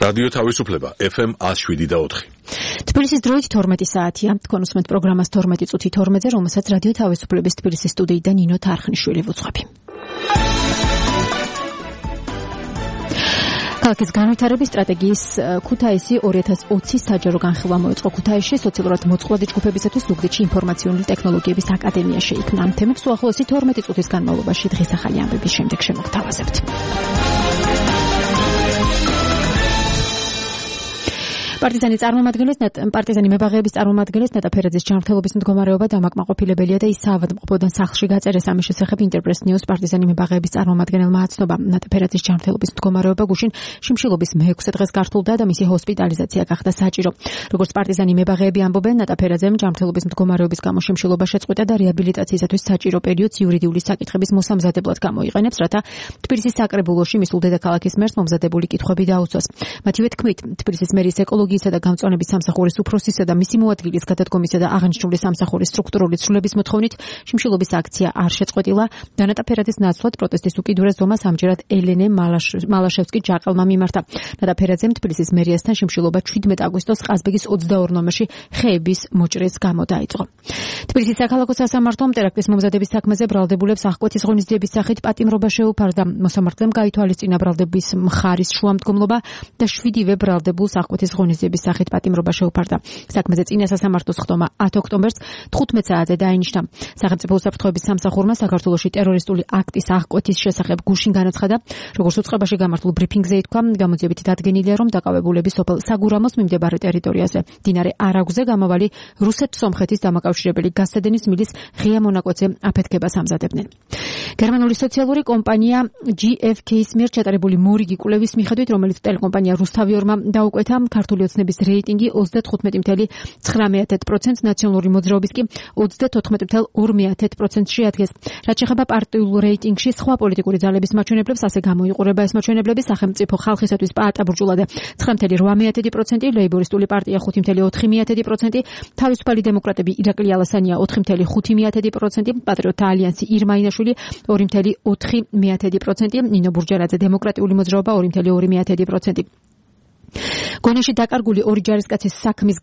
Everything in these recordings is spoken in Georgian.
რადიო თავისუფლება FM 107.4. თბილისის დროით 12 საათია. თქვენ უსმენთ პროგრამას 12 წუთი 12-ზე, რომელსაც რადიო თავისუფლების თბილისის სტუდიიდან ნინო თარხნიშვილი ვუძღვები. ქალაქის განვითარების სტრატეგიის ქუთაისი 2020 საჯარო განხილვა მოეწყო ქუთაისში სოციალურად მოწყვლადი ჯგუფებისათვის ზუგდიდში ინფორმაციული ტექნოლოგიების აკადემია შეიქმნა. ამ თემებს უახლოესი 12 წუთის განმავლობაში დღის ახალი ამბების შემდეგ შემოგთავაზებთ. პარტიზანი მებაღეების წარმომადგენლის ნატა ფერაძის ჯანმრთელობის მდგომარეობა დამაკმაყოფილებელია და ის საავადმყოფოდან სახლში გაწერეს. ამის შესახებ ინტერპრეს ნიუს პარტიზანი მებაღეების წარმომადგენელმა აცნობა. ნატა ფერაძის ჯანმრთელობის მდგომარეობა გუშინ შიმშილობის მე-6 დღეს გართულდა და მისი ჰოსპიტალიზაცია გახდა საჭირო. როგორც პარტიზანი მებაღეები ამბობენ, ნატა ფერაძემ ჯანმრთელობის მდგომარეობის გამო შიმშილობა შეწყვიტა და რეაბილიტაციისათვის საჭირო პერიოდს იურიდიული საკითხების მოსამზადებლად გამოიყენებს, რათა თბილისის საკრებულოში მისულ დედაქალაქის მერს მომზადებული კითხვები დაუწვას. მათივე თქმით, თბილისის მერის ეკოლოგიისა და გამწვანების სამსახურის უფროსისა და მისი მოადგილის გადადგომისა და აღნიშნული სამსახურის სტრუქტურული ცვლილების მოთხოვნით შიმშილობის აქცია არ შეწყვეტილა. ნატა ფერაძის ნაცვლად პროტესტის უკიდურეს ზომას ამჯერად ელენე მალაშევსკი-ჯაყელმა მიმართა. ნატა ფერაძემ თბილისის მერიასთან შიმშილობა 17 აგვისტოს ყაზბეგის 22 ნომერში ხეების მოჭრის გამო დაიწყო. თბილისის საქალაქო სასამართლომ ტერაქტის მომზადების საქმეზე ბრალდებულებს აღკვეთის ღონისძიების სახით პატიმრობა შეუფარდა. მოსამართლემ გაითვალისწინა ბრალდების მხარის შუამდგომლობა და 7-ვე ბრალდებულს აღკვეთის ღონისძიების სახით პატიმრობა შეუფარდა. საქმეზე წინა სასამართლოს ხდომა 10 ოქტომბერს 15 საათზე დაინიშნა. სახელმწიფო უსაფრთხოების სამსახურმა საქართველოში ტერორისტული აქტის აღკვეთის შესახებ გუშინ განაცხადა. როგორც უწყებაში გამართულ ბრიფინგზე ითქვა, გამოძიებით დადგენილია, რომ დაკავებულები სოფელ საგურამოს მიმდებარე ტერიტორიაზე მდინარე არაგვზე გამავალი რუსეთ-სომხეთის დამაკავშირებელი გაზსადენის მილის ღია მონაკვეთზე აფეთქებას ამზადებდნენ. გერმანული სოციალური კომპანია GfK-ის მიერ ჩატარებული მორიგი კვლევის მიხედვით, რომელიც ტელეკომპანია რუსთავიორმა დაუკვეთა, ქართული ოცნების რეიტინგი 35.19%, ნაციონალური მოძრაობის კი 34.2%-ში ადგეს. რაც შეეხება პარტიულ რეიტინგში სხვა პოლიტიკური ძალების მაჩვენებლებს, ასე გამოიყურება ეს მაჩვენებლები სახელმწიფო ხალხისათვის პაატა ბურჯულაძე 9.8%, ლეიბორისტული პარტია 5.4%, თავისუფალი დემოკრატები ირაკლი ალასანია 4.5%, პატრიოტთა ალიანსი ირმა ინაშვილი 2.4%, ნინო ბურჯარაძე დემოკრატიული მოძრაობა 2.2%. გონეში დაკარგული ორი ჯარისკაცის საქმის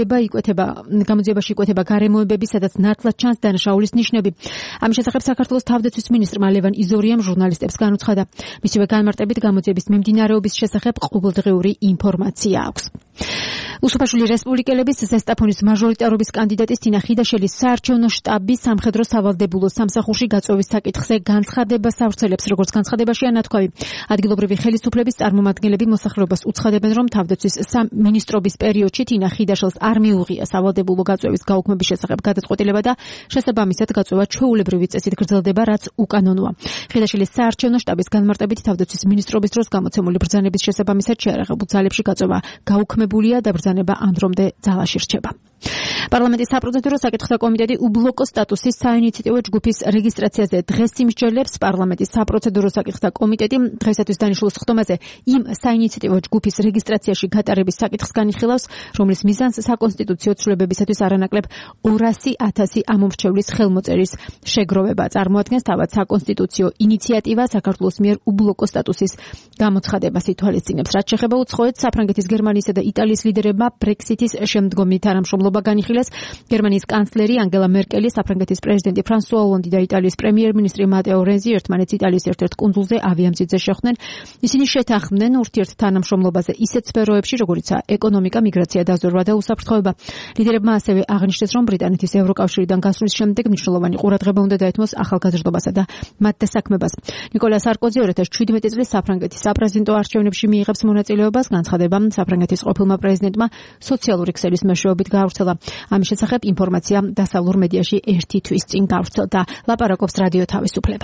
გამოძიებაში იკვეთება გარემოებები, სადაც ნათლად ჩანს დანაშაულის ნიშნები. ამის შესახებ საქართველოს თავდაცვის მინისტრმა ლევან იზორიამ ჟურნალისტებს განუცხადა. მისივე განმარტებით გამოძიების მიმდინარეობის შესახებ ყოველდღიური ინფორმაცია აქვს. უსუფაშვილი რესპუბლიკელების ზესტაფონის მაჟორიტარობის კანდიდატის თინა ხიდაშელის საარჩევნო შტაბი სამხედრო სავალდებულო სამსახურში გაწვევის საკითხზე განცხადებას ავრცელებს. როგორც განცხადებაშია ნათქვამი, ადგილობრივი ხელისუფლების წარმომადგენლები მოსახლეობას უცხადებენ, რომ თავდაცვის სამინისტრობის პერიოდში თინა ხიდაშელს არ მიუღია სავალდებულო გაწვევის გაუქმების შესახებ გადაწყვეტილება და შესაბამისად გაწვევა ჩვეულებრივი წესით გრძელდება, რაც უკანონოა. ხიდაშელის საარჩევნო შტაბის განმარტებით თავდაცვის მინისტრობის დროს გამოცემული ბრძანების შესაბამისად შეარაღებულ ძალებში გაწვევა გაუქმებულია და ბრძანება ამ დრომდე ძალაში რჩება. პარლამენტის საპროცედურო საკითხთა კომიტეტი უბლოკო სტატუსის საინიციატივო ჯგუფის რეგისტრაციაზე დღეს იმსჯელებს. პარლამენტის საპროცედურო საკითხთა კომიტეტი დღეისათვის დანიშნულ ხდომაზე იმ საინიციატივო ჯგუფის რეგისტრაციაში გატარების საკითხს განიხილავს, რომლის მიზანს საკონსტიტუციო ცვლილებებისათვის არანაკლებ 200,000 ამომრჩევლის ხელმოწერის შეგროვება წარმოადგენს. თავად საკონსტიტუციო ინიციატივა საქართველოს მიერ უბლოკო სტატუსის გამოცხადებას ითვალისწინებს. რაც შეეხება უცხოეთს, საფრანგეთის, გერმანიისა და იტალიის ლიდერებმა ბრექსიტის შემდგომი თანამშრომლობა განიხილეს. გერმანიის კანცლერი ანგელა მერკელი, საფრანგეთის პრეზიდენტი ფრანსუა ოლონდი და იტალიის პრემიერ-მინისტრი მატეო რენზი ერთმანეთს იტალიის ერთ-ერთ კუნძულზე ავიამზიდზე შეხვდნენ. ისინი შეთანხმდნენ ურთიერთ თანამშრომლობაზე ისეთ სფეროებში, როგორიცაა ეკონომიკა, მიგრაცია, დაზვერვა და უსაფრთხოება. ლიდერებმა ასევე აღნიშნეს, რომ ბრიტანეთის ევროკავშირიდან გასვლის შემდეგ მნიშვნელოვანი ყურადღება უნდა დაეთმოს ახალგაზრდობასა და მათ დასაქმებას. ნიკოლა სარკოზი 2017 წლის საფრანგეთის საპრეზიდენტო არჩევნებში მიიღებს მონაწილეობას. განცხადება საფრანგეთის ყოფილმა პრეზიდენტმა სოციალური ქსელის მეშვეობით გაავრცელა. ამის შესახებ ინფორმაცია დასავლურ მედიაში ერთი თვის წინ გავრცელდა. ლაპარაკობს რადიო თავისუფლება.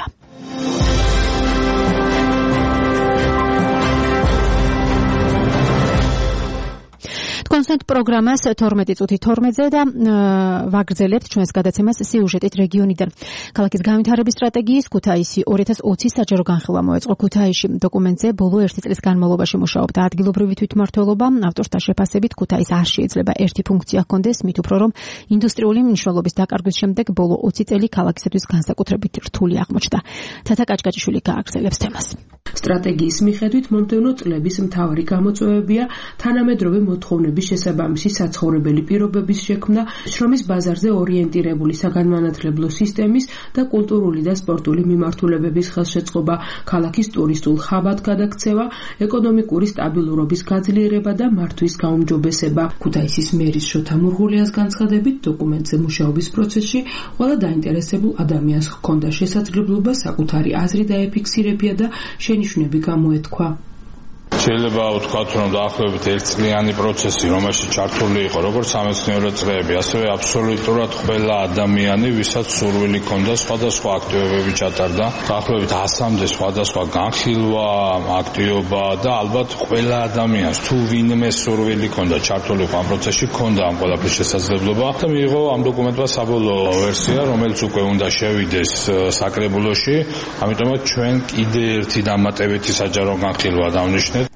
თქვენსეთ პროგრამას 12:12-ზე და ვაგრძელებთ ჩვენს გადაცემას სიუჟეტით რეგიონიდან. ქალაქის განვითარების სტრატეგიის ქუთაისი 2020 საჯარო განხილვა მოეწყო. ქუთაისში დოკუმენტზე ბოლო 1 წლის განმავლობაში მუშაობდა ადგილობრივი თვითმმართველობა. ავტორთა შეფასებით ქუთაისს არ შეიძლება ერთი ფუნქცია ჰქონდეს, მით უფრო რომ ინდუსტრიული მნიშვნელობის დაკარგვის შემდეგ ბოლო 20 წელი ქალაქისათვის განსაკუთრებით რთული აღმოჩნდა. თათა კაჭკაჭიშვილი გააგრძელებს თემას. სტრატეგიის მიხედვით მომდევნო წლების მთავარი გამოწვევებია თანამედროვე მოთხოვნების შესაბამისი საცხოვრებელი პირობების შექმნა, შრომის ბაზარზე ორიენტირებული საგანმანათლებლო სისტემის და კულტურული და სპორტული მიმართულებების ხელშეწყობა, ქალაქის ტურისტულ ხაბად გადაქცევა, ეკონომიკური სტაბილურობის გაძლიერება და მართვის გაუმჯობესება. ქუთაისის მერის შოთა მურღულიას განცხადებით, დოკუმენტზე მუშაობის პროცესში ყველა დაინტერესებულ ადამიანს ჰქონდა შესაძლებლობა საკუთარი აზრი დაეფიქსირებია და შენიშვნები გამოეთქვა. შეიძლება ვთქვათ, რომ დაახლოებით 1 წლიანი პროცესი, რომელშიც ჩართული იყო როგორც სამეცნიერო წრეები, ასევე აბსოლუტურად ყველა ადამიანი, ვისაც სურვილი ჰქონდა სხვადასხვა აქტივობები ჩატარდა, დაახლოებით 100-მდე სხვადასხვა განხილვა, აქტივობა და ალბათ ყველა ადამიანს, თუ ვინმე სურვილი ჰქონდა ჩართული ამ პროცესში, ჰქონდა ამ ყველაფრის შესაძლებლობა და მიიღო ამ დოკუმენტმა საბოლოო ვერსია, რომელიც უკვე უნდა შევიდეს საკრებულოში, ამიტომაც ჩვენ კიდე ერთი დამატებითი საჯარო განხილვა დავნიშნეთ.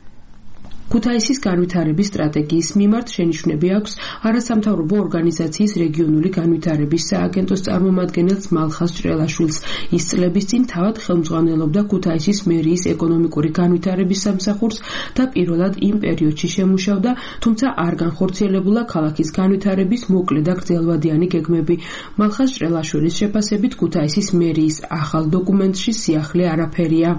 ქუთაისის განვითარების სტრატეგიის მიმართ შენიშვნები აქვს არასამთავრობო ორგანიზაციის რეგიონული განვითარების სააგენტოს წარმომადგენელს მალხაზ ჭრელაშვილს. ის წლების წინ თავად ხელმძღვანელობდა ქუთაისის მერიის ეკონომიკური განვითარების სამსახურს და პირველად იმ პერიოდში შემუშავდა, თუმცა არ განხორციელებულა ქალაქის განვითარების მოკლე და გრძელვადიანი გეგმები. მალხაზ ჭრელაშვილის შეფასებით ქუთაისის მერიის ახალ დოკუმენტში სიახლე არაფერია.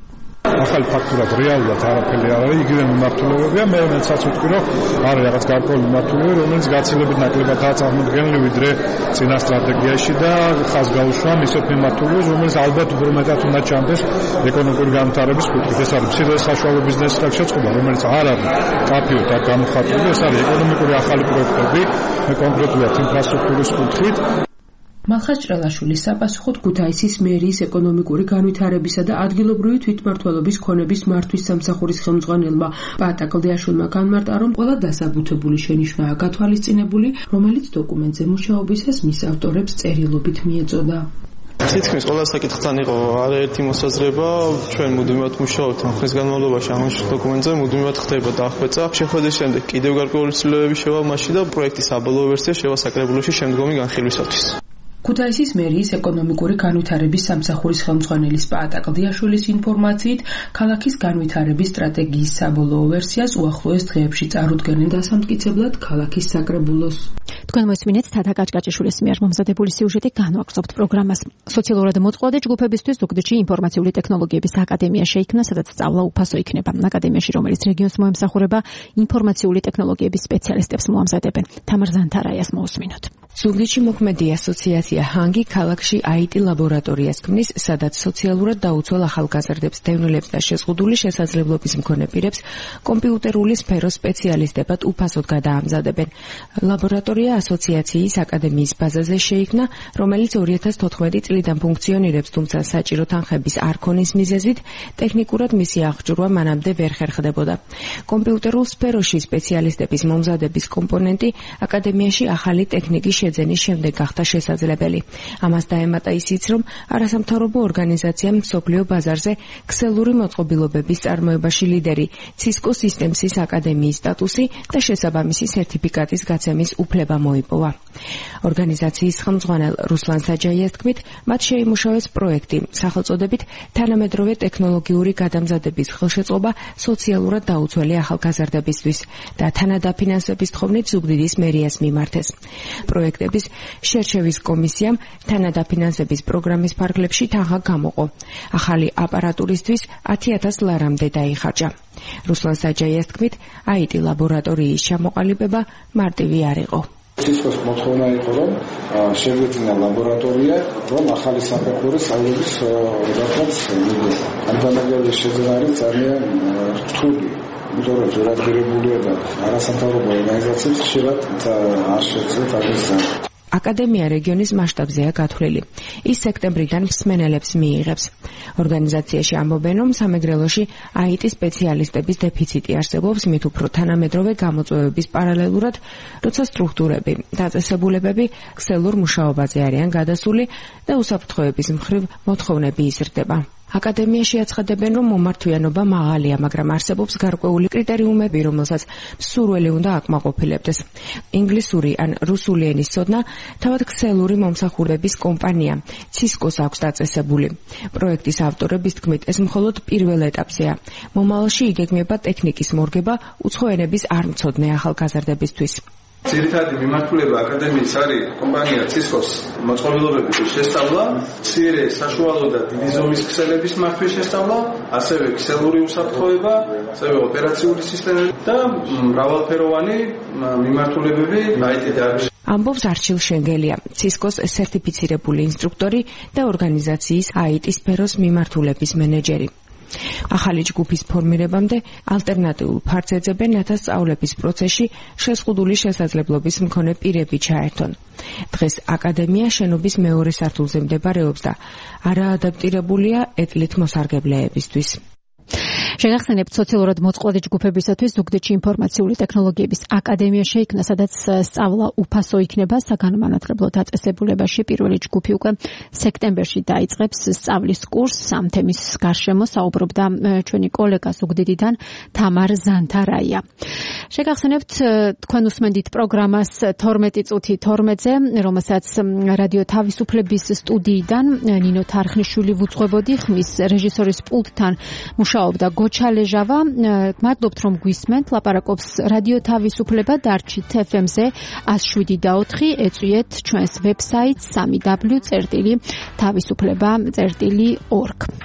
ახალი ფაქტურად რეალურად არაფერი არ არის, იგივე მიმართულებებია. მე მეცაც ვიტყვი, რომ არის რაღაც გარკვეული მიმართულებები, რომელიც გაცილებით ნაკლებადაა წარმოდგენილი ვიდრე წინა სტრატეგიაში და ხაზგაუშვა ისეთ მიმართულებებს, რომელიც ალბათ უფრო მეტად უნდა ჩანდეს ეკონომიკური განვითარების კუთხით. ეს არის მცირე საშუალო ბიზნესის შეწყობა, რომელიც არ არის კაფეოთ არ გამოხატული, ეს არის ეკონომიკური ახალი პროექტები, კონკრეტულად ინფრასტრუქტურის კუთხით. მალხაზ ჭრელაშვილის საპასუხოდ ქუთაისის მერიის ეკონომიკური განვითარებისა და ადგილობრივი თვითმმართველობის ქონების მართვის სამსახურის ხელმძღვანელმა პაატა კლდიაშვილმა განმარტა, რომ ყველა დასაბუთებული შენიშვნაა გათვალისწინებული, რომელიც დოკუმენტზე მუშაობისას მის ავტორებს წერილობით მიეწოდა. თითქმის ყველა საკითხთან იყო არაერთი მოსაზრება, ჩვენ მუდმივად მუშაობთ ამ ხნის განმავლობაში ამ დოკუმენტზე, მუდმივად ხდება დახვეწა. შეხვედრის შემდეგ კიდევ გარკვეული ცვლილებები შევა მასში და პროექტის საბოლოო ვერსია შევა საკრებულოში შემდგომი განხილვისათვის. ქუთაისის მერიის ეკონომიკური განვითარების სამსახურის ხელმძღვანელის პაატა კლდიაშვილის ინფორმაციით, ქალაქის განვითარების სტრატეგიის საბოლოო ვერსიას უახლოეს დღეებში წარუდგენენ დასამტკიცებლად ქალაქის საკრებულოს. თქვენ მოსმინეთ თათა კაჭკაჭიშვილის მიერ მომზადებული სიუჟეტი, განვაგრძობთ პროგრამას. სოციალურად მოწყვლადი ჯგუფებისთვის ზუგდიდში ინფორმაციული ტექნოლოგიების აკადემია შეიქმნა, სადაც სწავლა უფასო იქნება. აკადემიაში, რომელიც რეგიონს მოემსახურება, ინფორმაციული ტექნოლოგიების სპეციალისტებს მოამზადებენ. თამარ ზანთარაიას მოусმინოთ. ზუგდიდში მოქმედი ასოციაცია ჰანგი ქალაქში IT ლაბორატორიას ქმნის, სადაც სოციალურად დაუცველ ახალგაზრდებს, დევნილებს და შეზღუდული შესაძლებლობის მქონე პირებს კომპიუტერული სფეროს სპეციალისტებად უფასოდ გადაამზადებენ. ლაბორატორია ასოციაციის აკადემიის ბაზაზე შეიქმნა, რომელიც 2014 წლიდან ფუნქციონირებს, თუმცა საჭირო თანხების არ ქონის მიზეზით ტექნიკურად მისი აღჭურვა მანამდე ვერ ხერხდებოდა. კომპიუტერულ სფეროში სპეციალისტების მომზადების კომპონენტი აკადემიაში ახალი ტექნიკის შეძენის შემდეგ გახდა შესაძლებელი. ამას დაემატა ისიც, რომ არასამთავრობო ორგანიზაციამ მსოფლიო ბაზარზე ქსელური მოწყობილობების წარმოებაში ლიდერი Cisco Systems-ის აკადემიის სტატუსი და შესაბამისი სერტიფიკატის გაცემის უფლება მოიპოვა. ორგანიზაციის ხელმძღვანელ რუსლან საჯაიას თქმით, მათ შეიმუშავეს პროექტი სახელწოდებით თანამედროვე ტექნოლოგიური გადამზადების ხელშეწყობა სოციალურად დაუცველი ახალგაზრდებისთვის და თანადაფინანსების თხოვნით ზუგდიდის მერიას მიმართეს. პროექტების შერჩევის კომისიამ თანადაფინანსების პროგრამის ფარგლებში თანხა გამოყო. ახალი აპარატურისთვის 10,000 ლარამდე დაიხარჯა. რუსლან საჯაიას თქმით, IT ლაბორატორიის ჩამოყალიბება მარტივი არ იყო. Cisco-ს მოთხოვნა იყო, რომ შეგვეძინა ლაბორატორია, რომ ახალი საფეხური სწავლების რედაქციას მიგოს. ამ თანამდებობის შეძენა არის ძალიან რთული. იმიტომ რომ ზურაბგირებულია და არასამთავრობო ორგანიზაციებს ხშირად არ შეძლებს ამის აკადემია რეგიონის მასშტაბზეა გათვლილი. ის სექტემბრიდან მსმენელებს მიიღებს. ორგანიზაციაში ამბობენ, რომ სამეგრელოში IT სპეციალისტების დეფიციტი არსებობს, მით უფრო თანამედროვე გამოწვევების პარალელურად, როცა სტრუქტურები, დაწესებულებები ქსელურ მუშაობაზე არიან გადასული და უსაფრთხოების მხრივ მოთხოვნები იზრდება. აკადემიაში აცხადებენ, რომ მომართვიანობა მაღალია, მაგრამ არსებობს გარკვეული კრიტერიუმები, რომელსაც მსურველი უნდა აკმაყოფილებდეს. ინგლისური ან რუსული ენის ცოდნა თავად ქსელური მომსახურების კომპანია Cisco-ს აქვს დაწესებული. პროექტის ავტორების თქმით, ეს მხოლოდ პირველ ეტაპზეა. მომავალში იგეგმება ტექნიკის მორგება უცხო ენების არ მცოდნე ახალგაზრდებისთვის. ძირითადი მიმართულება აკადემიის არის კომპანია Cisco-ს მოწყობილობების შესწავლა, მცირე, საშუალო და დიდი ზომის ქსელების მართვის შესწავლა, ასევე ქსელური უსაფრთხოება, ასევე ოპერაციული სისტემები და მრავალფეროვანი მიმართულებები IT დარგში. ამბობს არჩილ შენგელია, Cisco-ს სერტიფიცირებული ინსტრუქტორი და ორგანიზაციის IT სფეროს მიმართულების მენეჯერი. ახალი ჯგუფის ფორმირებამდე ალტერნატიულ ფარც ეძებენ, რათა სწავლების პროცესში შეზღუდული შესაძლებლობის მქონე პირები ჩაერთონ. დღეს აკადემია შენობის მეორე სართულზე მდებარეობს და არაადაპტირებულია ეტლით მოსარგებლეებისთვის. შეგახსენებთ, სოციალურად მოწყვლადი ჯგუფებისათვის ზუგდიდში ინფორმაციული ტექნოლოგიების აკადემია შეიქმნა, სადაც სწავლა უფასო იქნება. საგანმანათლებლო დაწესებულებაში პირველი ჯგუფი უკვე სექტემბერში დაიწყებს სწავლის კურსს. ამ თემის გარშემო საუბრობდა ჩვენი კოლეგა ზუგდიდიდან თამარ ზანთარაია. შეგახსენებთ, თქვენ უსმენდით პროგრამას 12 წუთი 12-ზე, რომელსაც რადიო თავისუფლების სტუდიიდან ნინო თარხნიშვილი ვუძღვებოდი, ხმის რეჟისორის პულტთან მუშაობდა გოჩალეჟავა. მადლობთ, რომ გვისმენთ. ლაპარაკობს რადიო თავისუფლება, დარჩით FM-ზე 107.4, ეწვიეთ ჩვენს ვებსაიტს www.tavisufleba.org.